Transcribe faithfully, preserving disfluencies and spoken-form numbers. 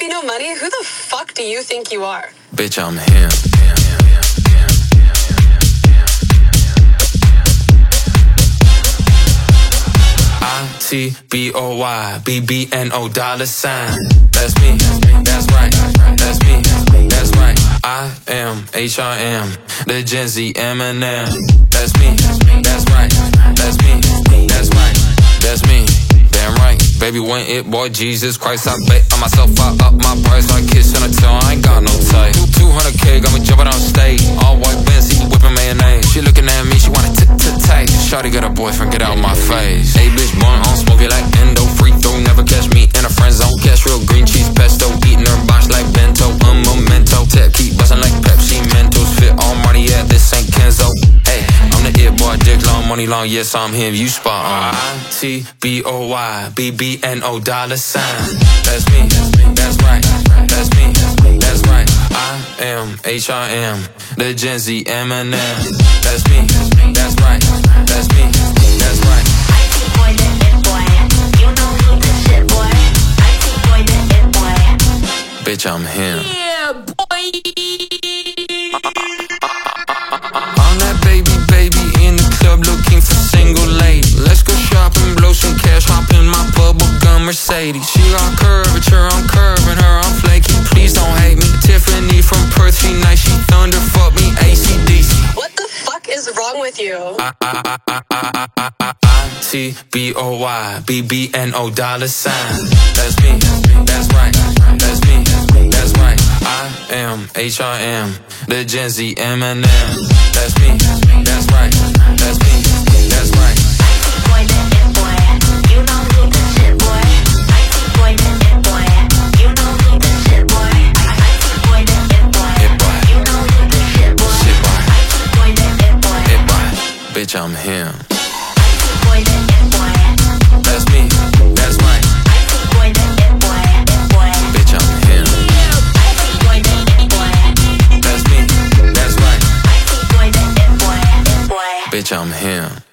really no money? Who the fuck do you think you are? Bitch, I'm him. I T B O Y B B N O dollar sign. That's me, that's right, that's me, that's right. I am H R M, the Gen Z Eminem. That's me, that's right, that's me, that's right, that's me. Damn right, baby, when it, boy, Jesus Christ, I bet on myself, I up my price like kissing a tail, I ain't got no type. two hundred K, got me jumping on stage, all white Benz, he whipping mayonnaise. She looking at me, she wanna tit-tit-tate. Shawty got a boyfriend, get out my face. Hey, bitch, born on smoke it like endo, free throw, never catch me in a friend zone. Cash real green cheese pesto, eating her box like bento, un memento. Tech keep bustin' like Pepsi Mentos, fit all money, yeah, this ain't Kenzo. Hey, I'm the it boy, dick long, money long, yes, I'm him, you spot on. I T B O Y B B N O dollar sign. That's me, that's right, that's me, that's right. I am H R M, the Gen Z Eminem. That's me, that's right, that's me, that's right. I T boy, the it boy, you know he the shit boy. I T boy, the it boy. Bitch, I'm him. Yeah, boy. I'm that baby, baby in the club looking for single lady. Let's go shopping, blow some cash, hop in my bubble gum Mercedes. She got curvature, I'm curving her, I'm flaky. Please don't hate me. Tiffany from Perth, she nice, she thunder, fuck me, A C D C. What the fuck is wrong with you? I T B O Y B B N O dollar sign. That's me, that's right, that's me, that's right. I am H R M, the Gen Z Eminem. That's me, that's right, that's me, that's right. I T boy, the it boy, you know he the shit boy. I T boy, the it boy, you know he the shit boy. I T boy, the it boy, you know he the shit boy. Shit boy. I T boy, the it boy. It boy. Bitch, I'm him. I T boy, the it boy. That's me, that's right. I T boy, the it boy, it boy. Bitch, I'm him. I T boy, the it boy. That's me, that's right. I T boy, the it boy, it boy. Bitch, I'm him.